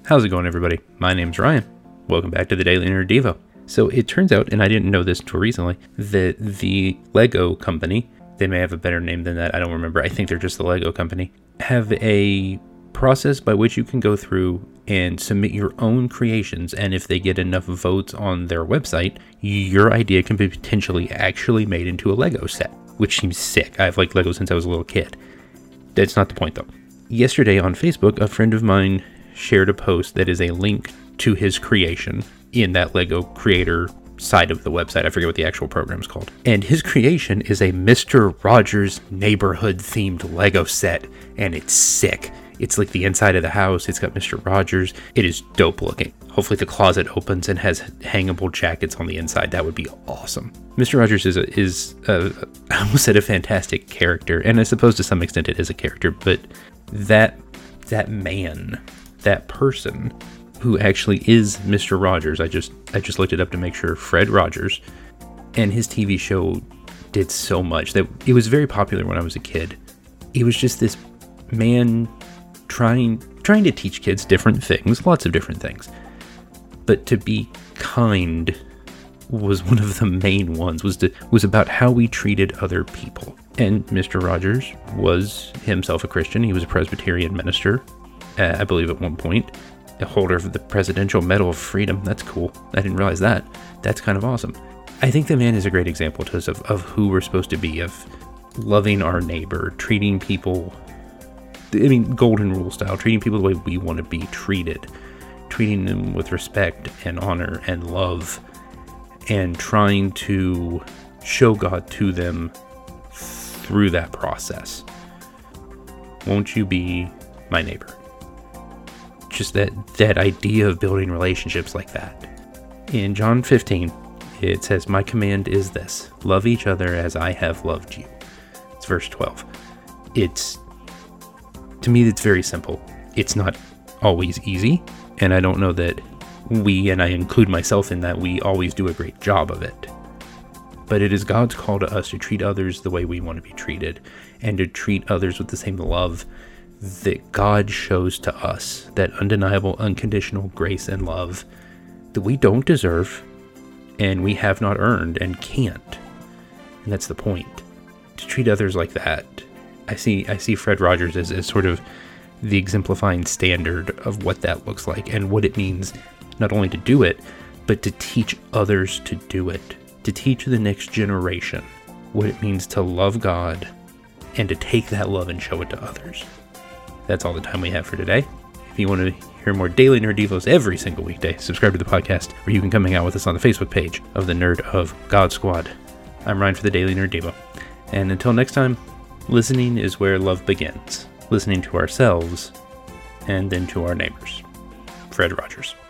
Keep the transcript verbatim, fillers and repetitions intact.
How's it going, everybody? My name's Ryan. Welcome back to the Daily Nerd Devo. So it turns out, and I didn't know this until recently, that the Lego company, they may have a better name than that, I don't remember, I think they're just the Lego company, have a process by which you can go through and submit your own creations, and if they get enough votes on their website, your idea can be potentially actually made into a Lego set, which seems sick. I've liked Lego since I was a little kid. That's not the point, though. Yesterday on Facebook, a friend of mine shared a post that is a link to his creation in that Lego creator side of the website. I forget what the actual program is called. And his creation is a Mister Rogers neighborhood themed Lego set, and it's sick. It's like the inside of the house. It's got Mister Rogers. It is dope looking. Hopefully the closet opens and has hangable jackets on the inside. That would be awesome. Mister Rogers is a, is a, I almost said a fantastic character, and I suppose to some extent it is a character, but that that man, that person who actually is Mister Rogers, I just I just looked it up to make sure, Fred Rogers, and his T V show did so much that it was very popular when I was a kid. It was just this man trying trying to teach kids different things, lots of different things. But to be kind was one of the main ones, was to, was about how we treated other people. And Mister Rogers was himself a Christian. He was a Presbyterian minister, uh, I believe at one point, a holder of the Presidential Medal of Freedom. That's cool. I didn't realize that. That's kind of awesome. I think the man is a great example to us of, of who we're supposed to be, of loving our neighbor, treating people, I mean, golden rule style, treating people the way we want to be treated, treating them with respect and honor and love, and trying to show God to them through that process. Won't you be my neighbor? Just that, that idea of building relationships like that. In John fifteen, it says, "My command is this, love each other as I have loved you." It's verse twelve. It's, to me, it's very simple. It's not always easy, and I don't know that we, and I include myself in that, we always do a great job of it. But it is God's call to us to treat others the way we want to be treated, and to treat others with the same love that God shows to us, that undeniable, unconditional grace and love that we don't deserve, and we have not earned, and can't. And that's the point. To treat others like that. I see I see Fred Rogers as, as sort of the exemplifying standard of what that looks like, and what it means not only to do it, but to teach others to do it. To teach the next generation what it means to love God, and to take that love and show it to others. That's all the time we have for today. If you want to hear more Daily Nerd Devos every single weekday, subscribe to the podcast, or you can come hang out with us on the Facebook page of the Nerd of God Squad. I'm Ryan for the Daily Nerd Devo. And until next time, listening is where love begins. Listening to ourselves, and then to our neighbors. Fred Rogers.